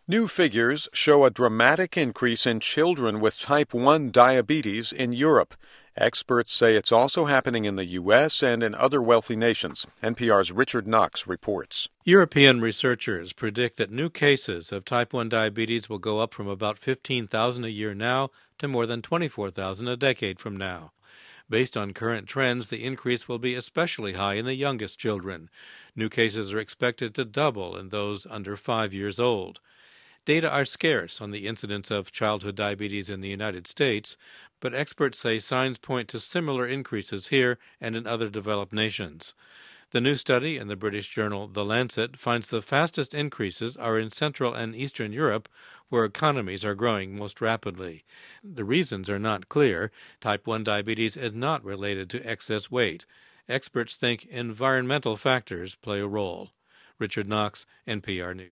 New figures show a dramatic increase in children with type 1 diabetes in Europe. Experts say it's also happening in the U.S. and in other wealthy nations. NPR's Richard Knox reports. European researchers predict that new cases of type 1 diabetes will go up from about 15,000 a year now to more than 24,000 a decade from now. Based on current trends, the increase will be especially high in the youngest children. New cases are expected to double in those under 5 years old. Data are scarce on the incidence of childhood diabetes in the United States, but experts say signs point to similar increases here and in other developed nations. The new study in the British journal The Lancet finds the fastest increases are in Central and Eastern Europe, where economies are growing most rapidly. The reasons are not clear. Type 1 diabetes is not related to excess weight. Experts think environmental factors play a role. Richard Knox, NPR News.